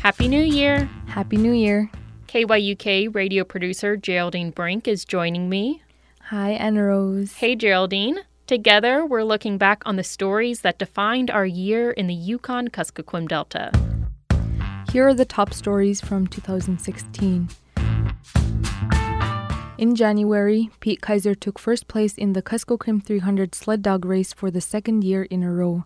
Happy New Year! Happy New Year! KYUK radio producer Geraldine Brink is joining me. Hi, Anna Rose. Hey, Geraldine. Together, we're looking back on the stories that defined our year in the Yukon-Kuskokwim Delta. Here are the top stories from 2016. In January, Pete Kaiser took first place in the Kuskokwim 300 sled dog race for the second year in a row.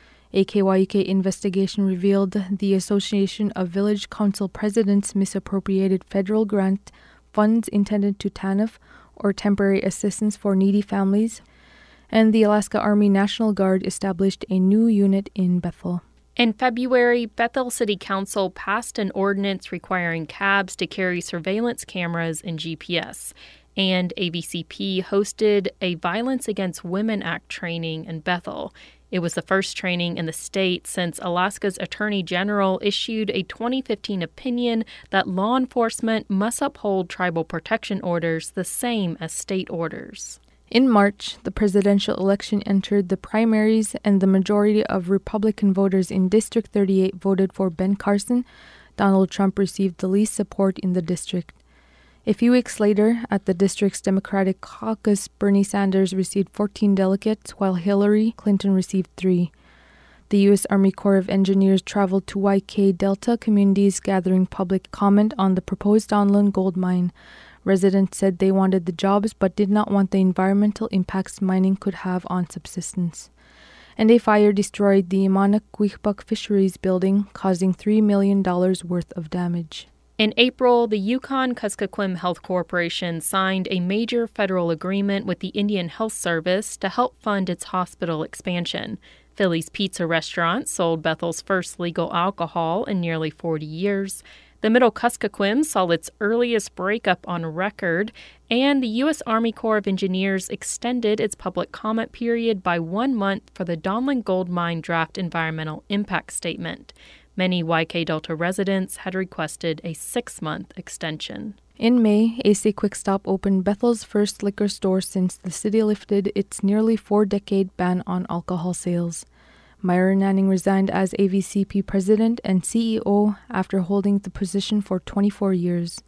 A KYUK investigation revealed the Association of Village Council Presidents misappropriated federal grant funds intended to TANF, or Temporary Assistance for Needy Families, and the Alaska Army National Guard established a new unit in Bethel. In February, Bethel City Council passed an ordinance requiring cabs to carry surveillance cameras and GPS, and AVCP hosted a Violence Against Women Act training in Bethel. It was the first training in the state since Alaska's Attorney General issued a 2015 opinion that law enforcement must uphold tribal protection orders the same as state orders. In March, the presidential election entered the primaries, and the majority of Republican voters in District 38 voted for Ben Carson. Donald Trump received the least support in the district. A few weeks later, at the district's Democratic caucus, Bernie Sanders received 14 delegates, while Hillary Clinton received 3. The U.S. Army Corps of Engineers traveled to YK Delta communities gathering public comment on the proposed Donlin gold mine. Residents said they wanted the jobs but did not want the environmental impacts mining could have on subsistence. And a fire destroyed the Imanakwikbuk Fisheries building, causing $3 million worth of damage. In April, the Yukon-Kuskokwim Health Corporation signed a major federal agreement with the Indian Health Service to help fund its hospital expansion. Philly's Pizza restaurant sold Bethel's first legal alcohol in nearly 40 years. The Middle Kuskokwim saw its earliest breakup on record, and the U.S. Army Corps of Engineers extended its public comment period by 1 month for the Donlin Gold Mine draft environmental impact statement. Many YK Delta residents had requested a 6-month extension. In May, AC Quick Stop opened Bethel's first liquor store since the city lifted its nearly 4-decade ban on alcohol sales. Myra Nanning resigned as AVCP president and CEO after holding the position for 24 years.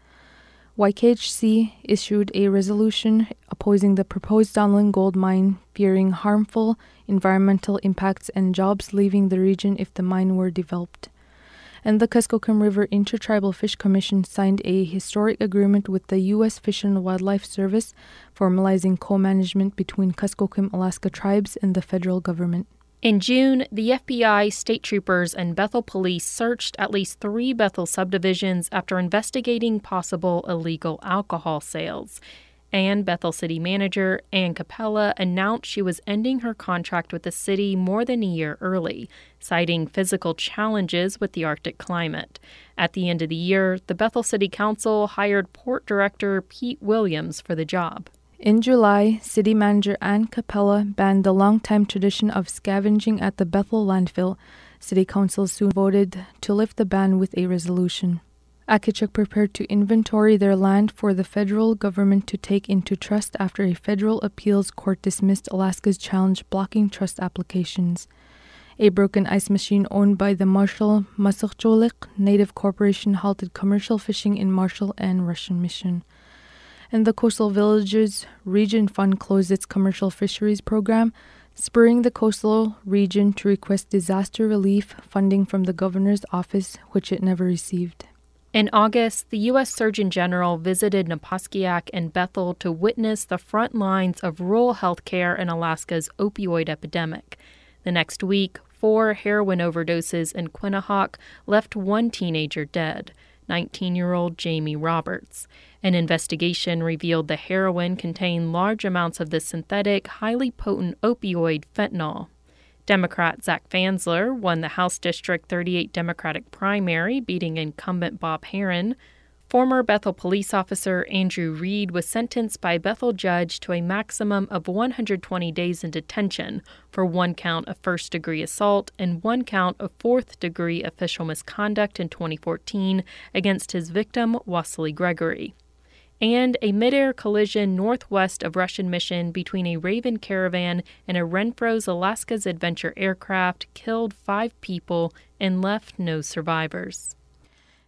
YKHC issued a resolution opposing the proposed Donlin gold mine, fearing harmful environmental impacts and jobs leaving the region if the mine were developed. And the Kuskokwim River Intertribal Fish Commission signed a historic agreement with the U.S. Fish and Wildlife Service, formalizing co-management between Kuskokwim Alaska tribes and the federal government. In June, the FBI, state troopers, and Bethel police searched at least 3 Bethel subdivisions after investigating possible illegal alcohol sales. And Bethel City Manager Ann Capella announced she was ending her contract with the city more than a year early, citing physical challenges with the Arctic climate. At the end of the year, the Bethel City Council hired Port Director Pete Williams for the job. In July, City Manager Ann Capella banned the long-time tradition of scavenging at the Bethel landfill. City Council soon voted to lift the ban with a resolution. Akichuk prepared to inventory their land for the federal government to take into trust after a federal appeals court dismissed Alaska's challenge blocking trust applications. A broken ice machine owned by the Marshall Masukcholik Native Corporation halted commercial fishing in Marshall and Russian Mission. And the Coastal Villages Region Fund closed its commercial fisheries program, spurring the coastal region to request disaster relief funding from the governor's office, which it never received. In August, the U.S. Surgeon General visited Napaskiak and Bethel to witness the front lines of rural health care in Alaska's opioid epidemic. The next week, 4 heroin overdoses in Quinnahock left 1 teenager dead, 19-year-old Jamie Roberts. An investigation revealed the heroin contained large amounts of the synthetic, highly potent opioid fentanyl. Democrat Zach Fansler won the House District 38 Democratic primary, beating incumbent Bob Herron. Former Bethel police officer Andrew Reed was sentenced by a Bethel judge to a maximum of 120 days in detention for 1 count of first-degree assault and 1 count of fourth-degree official misconduct in 2014 against his victim, Wassily Gregory. And a mid-air collision northwest of Russian Mission between a Raven Caravan and a Renfro's Alaska's Adventure aircraft killed 5 people and left no survivors.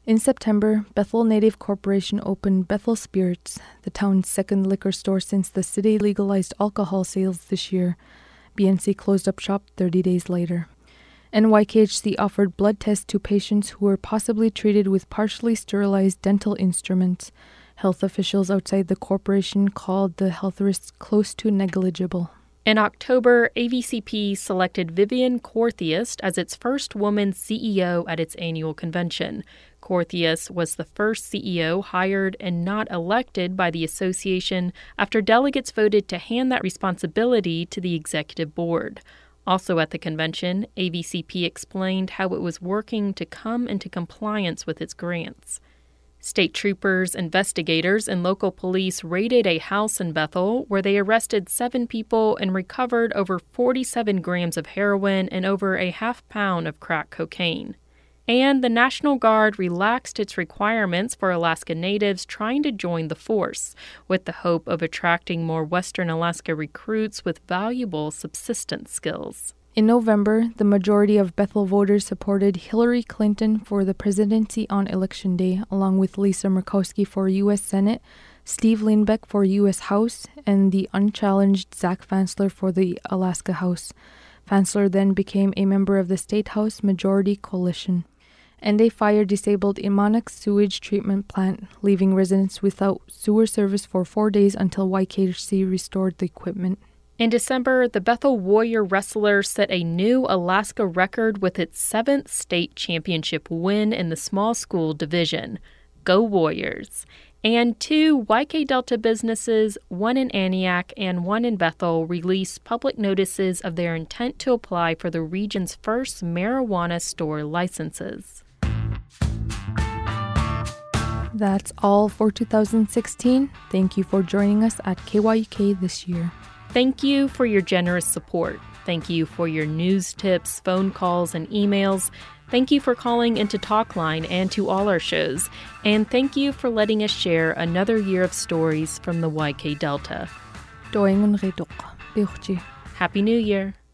In September, Bethel Native Corporation opened Bethel Spirits, the town's second liquor store since the city legalized alcohol sales this year. BNC closed up shop 30 days later. NYKHC offered blood tests to patients who were possibly treated with partially sterilized dental instruments. Health officials outside the corporation called the health risks close to negligible. In October, AVCP selected Vivian Corthius as its first woman CEO at its annual convention. Corthius was the first CEO hired and not elected by the association after delegates voted to hand that responsibility to the executive board. Also at the convention, AVCP explained how it was working to come into compliance with its grants. State troopers, investigators, and local police raided a house in Bethel where they arrested 7 people and recovered over 47 grams of heroin and over a half-pound of crack cocaine. And the National Guard relaxed its requirements for Alaska Natives trying to join the force, with the hope of attracting more Western Alaska recruits with valuable subsistence skills. In November, the majority of Bethel voters supported Hillary Clinton for the presidency on Election Day, along with Lisa Murkowski for U.S. Senate, Steve Lindbeck for U.S. House, and the unchallenged Zach Fansler for the Alaska House. Fansler then became a member of the State House Majority Coalition. And a fire disabled Imanak sewage treatment plant, leaving residents without sewer service for 4 days until YKHC restored the equipment. In December, the Bethel Warrior Wrestler set a new Alaska record with its 7th state championship win in the small school division. Go Warriors! And 2 YK Delta businesses, one in Aniak and one in Bethel, released public notices of their intent to apply for the region's first marijuana store licenses. That's all for 2016. Thank you for joining us at KYUK this year. Thank you for your generous support. Thank you for your news tips, phone calls, and emails. Thank you for calling into Talkline and to all our shows. And thank you for letting us share another year of stories from the YK Delta. Happy New Year!